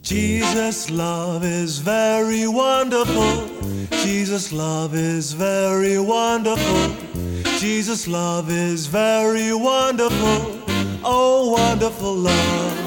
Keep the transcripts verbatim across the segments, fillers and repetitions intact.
Jesus' love is very wonderful. Jesus' love is very wonderful. Jesus' love is very wonderful. Oh, wonderful love.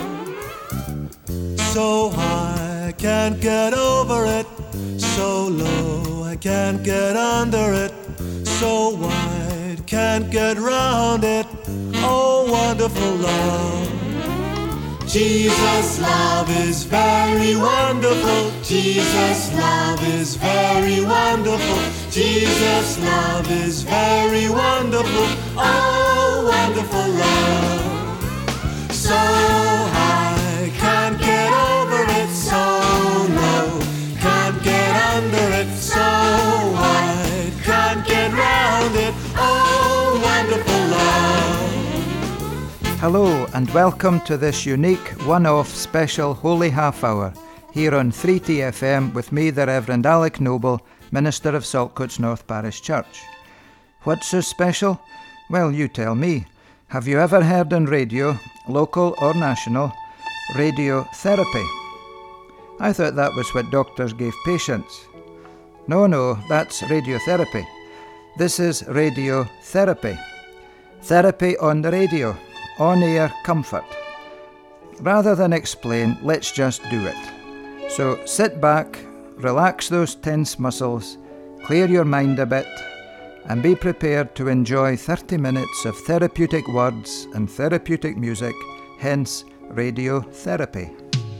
So high, I can't get over it. So low, I can't get under it. So wide, can't get round it. Oh, wonderful love. Jesus' love is very wonderful. Jesus' love is very wonderful. Jesus' love is very wonderful. Oh, wonderful love. So high, can't get over it. So low, can't get under it. So wide, can't get round it. Oh, wonderful love. Hello and welcome to this unique one-off special Holy Half Hour here on three T F M with me, the Reverend Alec Noble, Minister of Saltcoats North Parish Church. What's so special? Well, you tell me. Have you ever heard on radio, local or national, radiotherapy? I thought that was what doctors gave patients. No, no, that's radiotherapy. This is radiotherapy. Therapy on the radio. On-air comfort. Rather than explain, let's just do it. So sit back, relax those tense muscles, clear your mind a bit, and be prepared to enjoy thirty minutes of therapeutic words and therapeutic music, hence radiotherapy.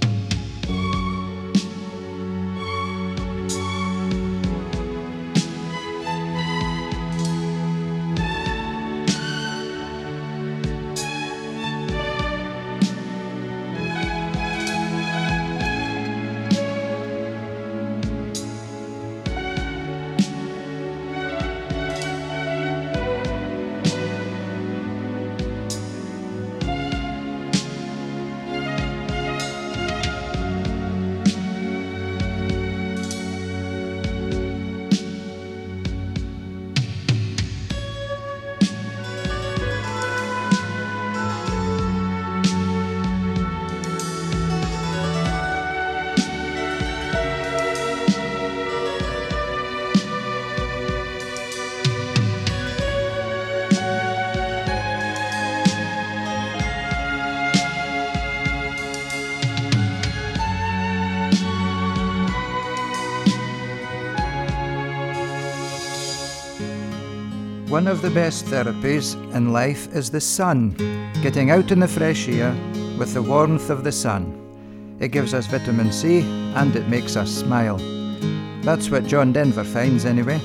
One of the best therapies in life is the sun, getting out in the fresh air with the warmth of the sun. It gives us vitamin C and it makes us smile. That's what John Denver finds anyway.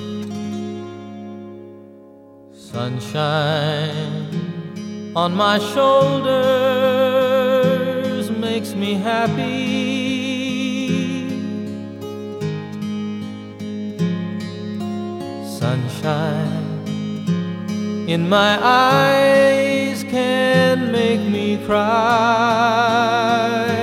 Sunshine on my shoulders makes me happy. Sunshine in my eyes can make me cry.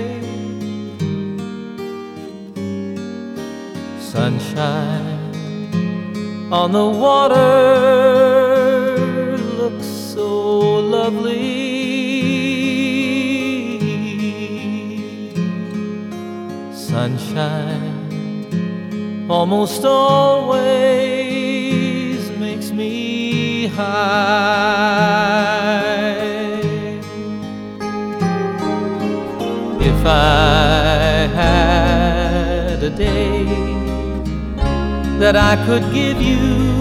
Sunshine on the water looks so lovely. Sunshine almost always makes me high. If I had a day that I could give you,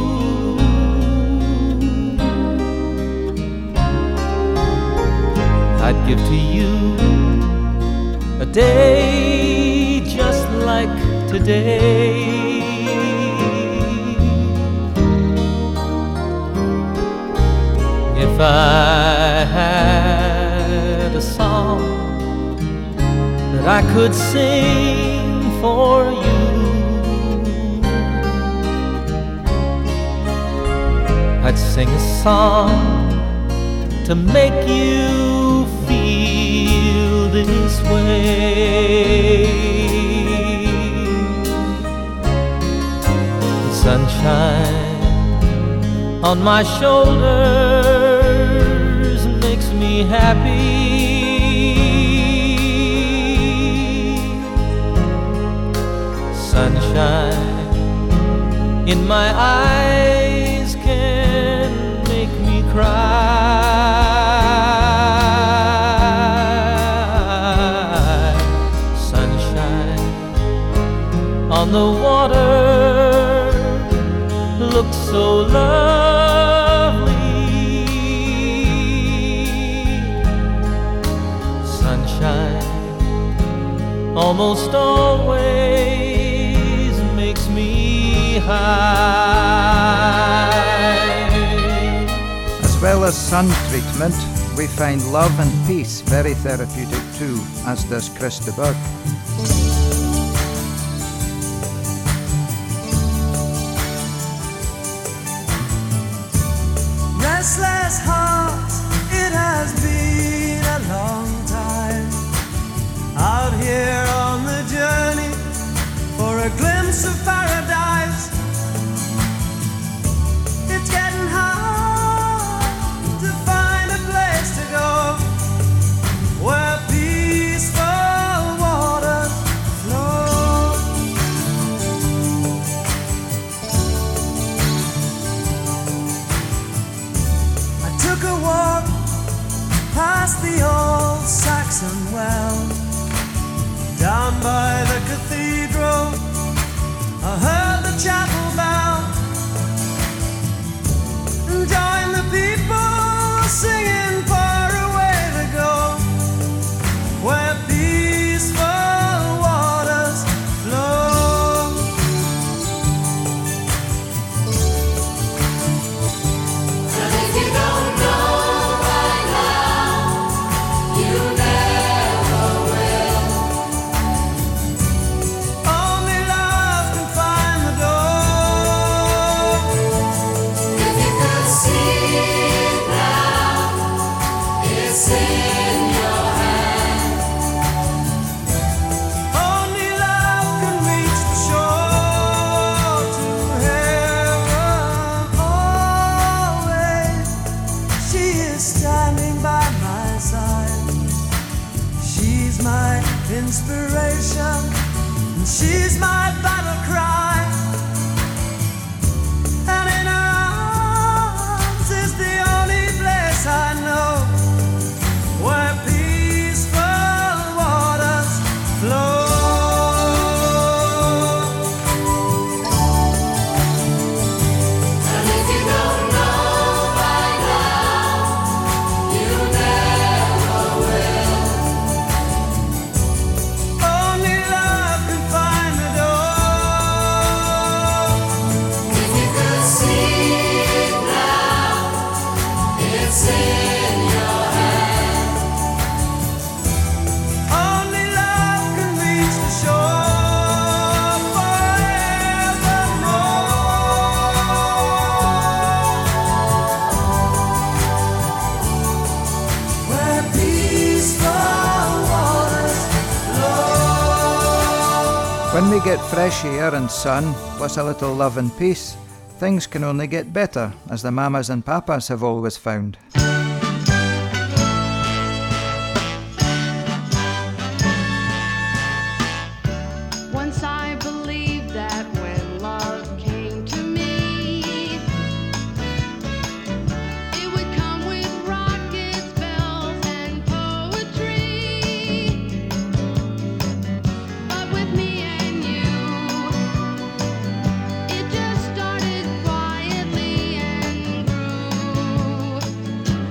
I'd give to you a day just like today. If I had a song that I could sing for you, I'd sing a song to make you feel this way. Sunshine on my shoulders makes me happy. my eyes can make me cry. Sunshine on the water looks so lovely. Sunshine almost always makes me high. As well as sun treatment, we find love and peace very therapeutic too, as does Chris de Burgh. Restless heart, it has been a long time out here on the journey for a glimpse of paradise. It's getting hard to find a place to go where peaceful waters flow. I took a walk past the old Saxon well, down by the cathedral. I heard the chapel bell and joined the people singing far away to go where peaceful waters flow. And if you don't know by now, you never will. Only love can find the door. If you could see it now, it's in your hand. Only love can reach the shore to heaven. Always, she is standing by my side. She's my inspiration, and she's my battle cry. And in her arms is the only place I know where peaceful waters flow. And if you don't know by now, you never will. Only love can find the door. If you could see it now, it's in your hand. Only love can reach the shore forevermore. Where peaceful waters flow. When we get fresh air and sun, plus a little love and peace, things can only get better, as the mamas and papas have always found. Once I believed that when love came to me, it would come with rockets, bells, and poetry. But with me and you, it just started quietly and grew.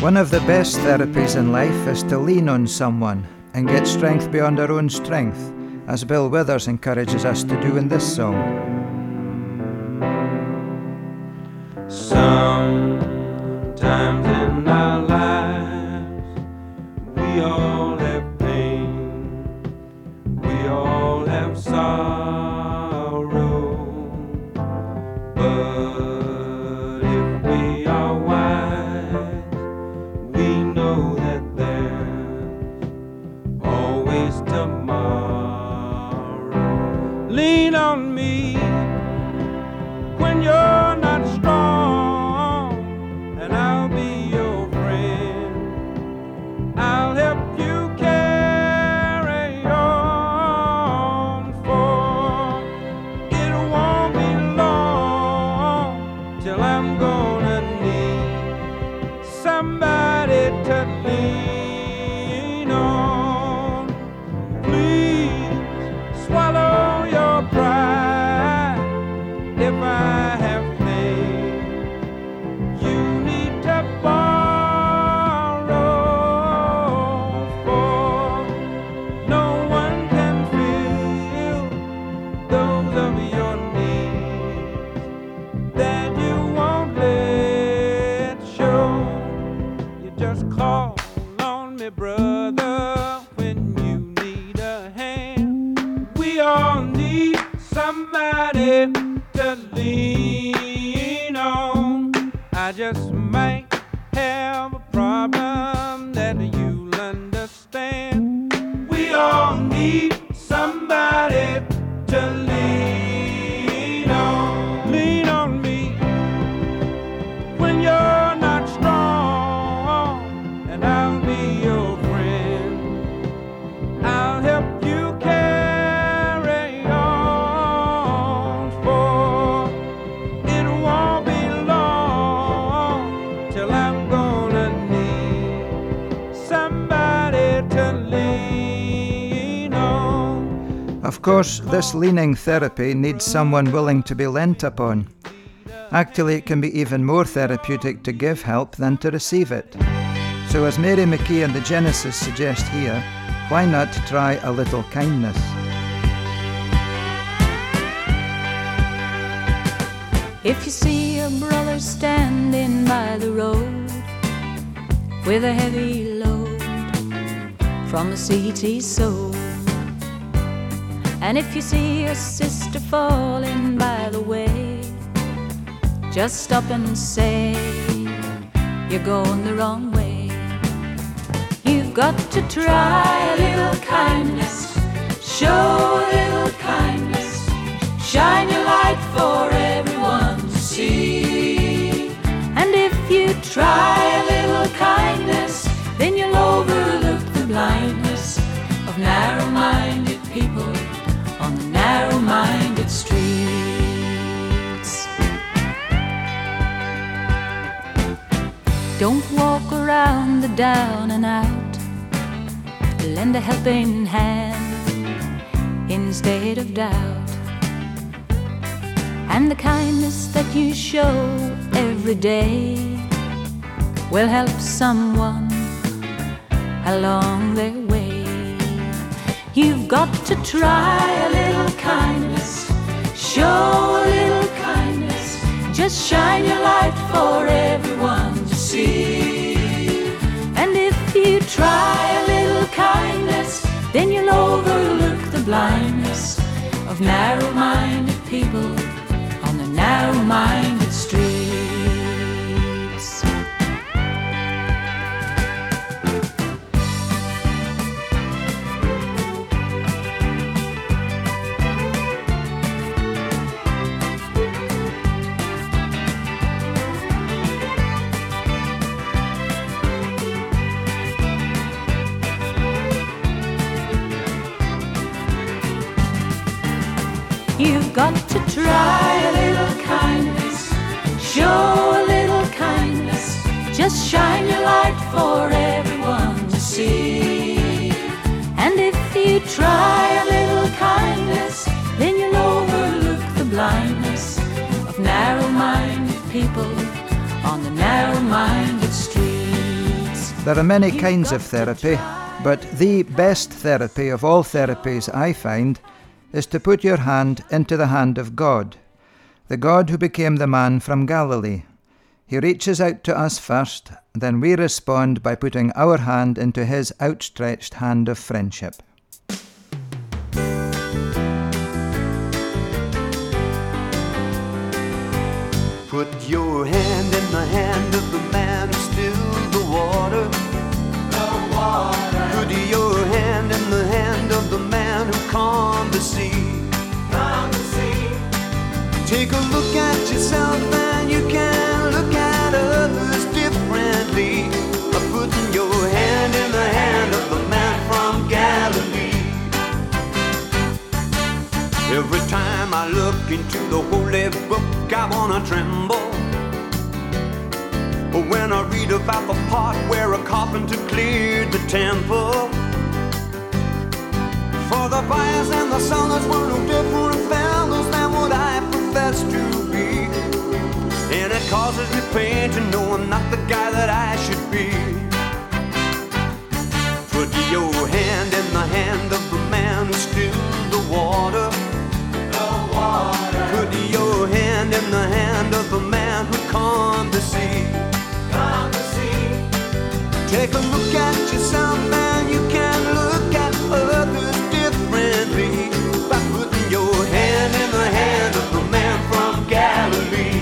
One of the best therapies in life is to lean on someone and get strength beyond our own strength, as Bill Withers encourages us to do in this song. Sometimes in our lives we all have pain, we all have sorrow, but if we are wise, we know that there's always tomorrow. Lean on me when you're not strong, and I'll be your friend. I'll help you carry on, for it won't be long till I'm gonna need somebody to lean on. Please swallow your pride if I have faith. You need to borrow, for no one can fill those of your needs that you won't let show. You just call on me, brother, when you need a hand. We all need somebody to lean on. I just might have a problem that you'll understand. We all need somebody to lean on. Lean on me when you're not strong, and I'll be your friend. I'll help you carry on, for it won't be long till I'm gonna need somebody to lean on. Of course, this leaning therapy needs someone willing to be leant upon. Actually, it can be even more therapeutic to give help than to receive it. So as Mary McKee and the Genesis suggest here, why not try a little kindness? If you see a brother standing by the road with a heavy load from the seeds he sowed, and if you see a sister falling by the way, just stop and say, you're going the wrong way. You've got to try a little kindness, show a little kindness, shine your light for everyone to see. And if you try a little kindness, then you'll overlook the blindness of narrow-minded people on the narrow-minded streets. Don't walk around the down and out. Lend a helping hand instead of doubt. And the kindness that you show every day will help someone along their way. You've got to try a little kindness, show a little kindness, just shine your light for everyone to see. And if you try a little kindness, then you'll overlook the blindness of narrow-minded people on the narrow-minded streets. You've got to try a little kindness, show a little kindness, just shine your light for everyone to see. And if you try a little kindness, then you'll overlook the blindness of narrow-minded people on the narrow-minded streets. There are many kinds of therapy, but the best therapy of all therapies, I find, is to put your hand into the hand of God, the God who became the man from Galilee. He reaches out to us first, then we respond by putting our hand into his outstretched hand of friendship. Put your hand in the hand of the man who stilled the water. The water. Put your hand in the hand of the man who calmed the sea. Calmed the sea. Take a look at yourself and you can look at others differently. By putting your hand in the hand of the man from Galilee. Every time I look into the holy book, I wanna tremble. When I read about the part where a carpenter cleared the temple. For the buyers and the sellers were no different fellows than what I profess to be. And it causes me pain to know I'm not the guy that I should be. Put your hand in the hand of the man who stilled the water. Put your hand in the hand of the man who calmed the sea. Calmed the sea. Take a look at yourself and you can look at others differently. By putting your hand in the hand of the man from Galilee.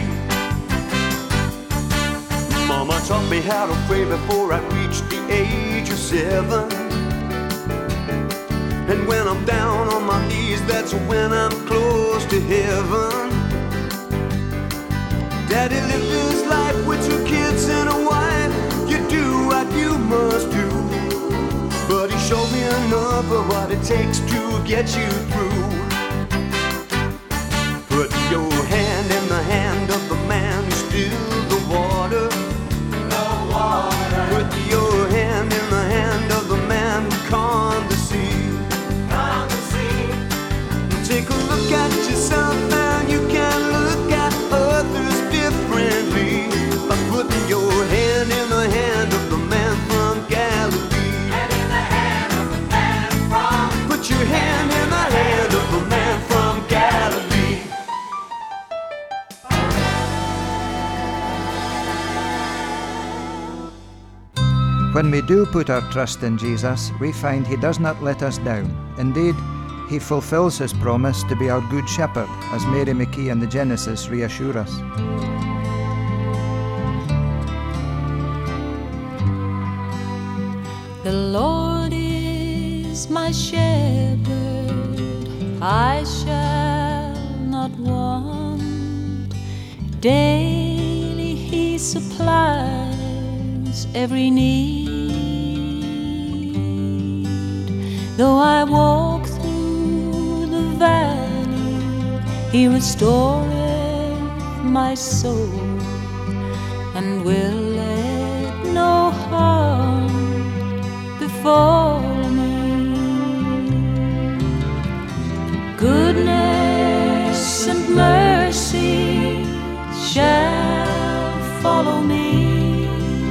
Mama taught me how to pray before I reached the age of seven. And when I'm down on my knees, that's when I'm close to heaven. Daddy lived his life with two kids and a wife. You do what you must do. But he showed me enough of what it takes to get you through. Put your hand in the hand of the man who stilled the water. The water. Put your hand in the hand of the man who calmed the sea. Take a look at yourself and you can look at others differently. By putting your hand in the hand of the man from Galilee. Hand in the hand of the man from. Put your hand in the hand of the man from Galilee. When we do put our trust in Jesus, we find he does not let us down. Indeed, he fulfills his promise to be our good shepherd, as Mary McKee and the Genesis reassure us. The Lord is my shepherd, I shall not want. Daily he supplies every need. Though I walk through the valley, he restoreth my soul, and will let no harm befall me. Goodness and mercy shall follow me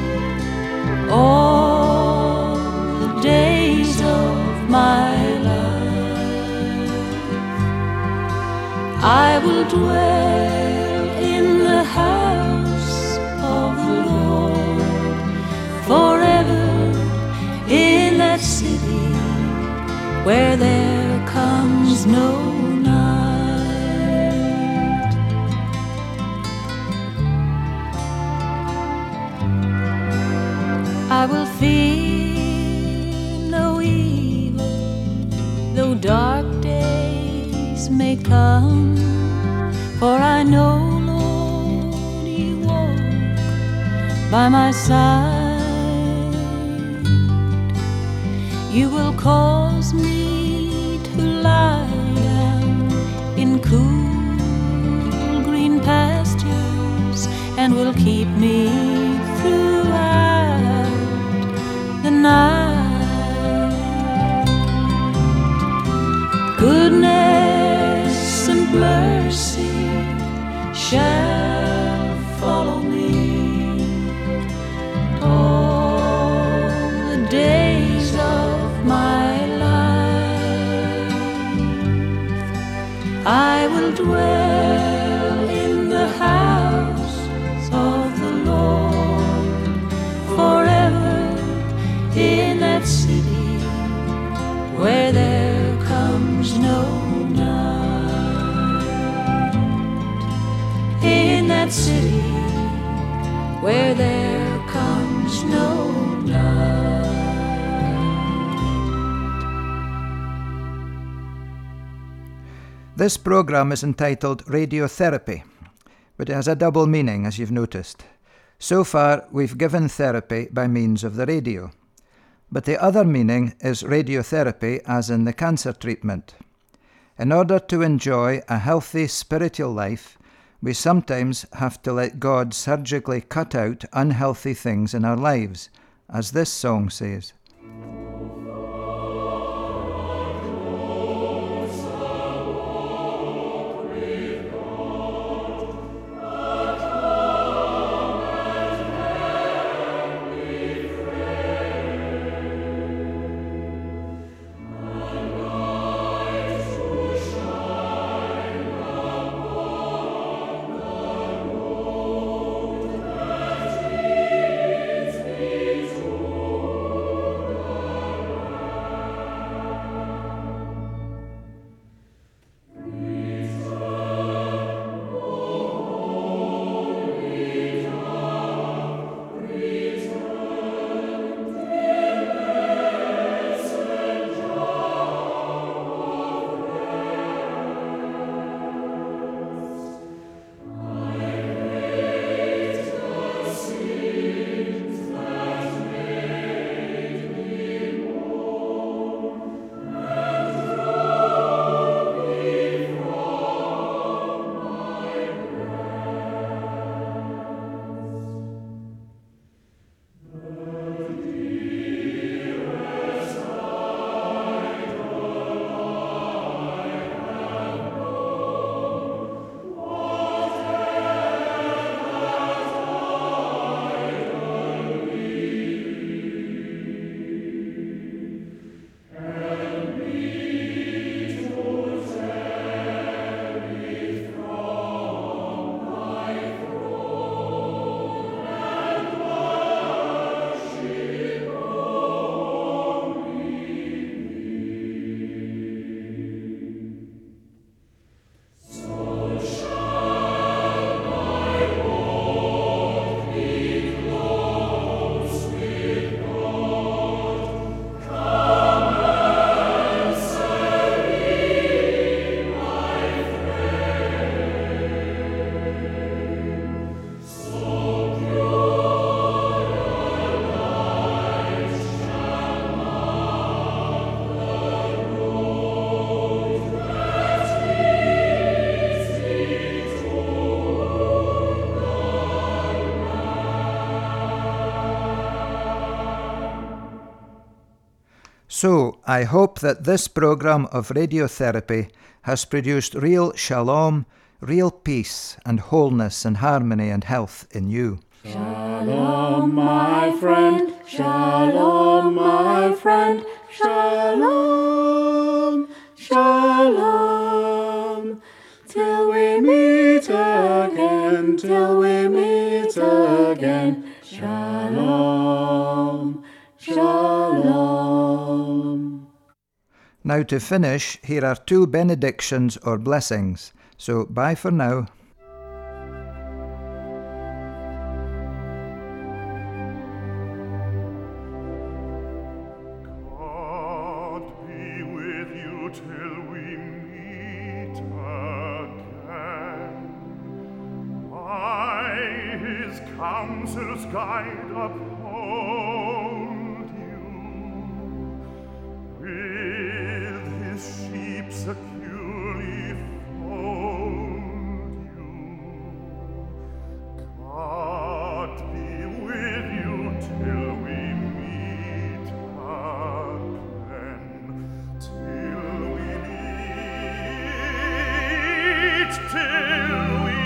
all the days of my life. I will dwell in the house of the Lord forever, in that city where there comes no night. I will fear no evil, though dark days may come, for I know, Lord, you walk by my side. You will cause me to lie down in cool green pastures, and will keep me throughout the night. Goodness and mercy shall follow me all will dwell in the house of the Lord forever, in that city where there comes no night, in that city where there comes no night. This programme is entitled Radiotherapy, but it has a double meaning, as you've noticed. So far, we've given therapy by means of the radio, but the other meaning is radiotherapy as in the cancer treatment. In order to enjoy a healthy spiritual life, we sometimes have to let God surgically cut out unhealthy things in our lives, as this song says. So, I hope that this programme of radiotherapy has produced real shalom, real peace and wholeness and harmony and health in you. Shalom, my friend, shalom, my friend, shalom, shalom, till we meet again, till we meet again, shalom, shalom. Now to finish, here are two benedictions or blessings. So bye for now. God be with you till we meet again. By his counsel's guide uphold you. With his sheep securely fold you. God be with you till we meet again. Till we meet, till we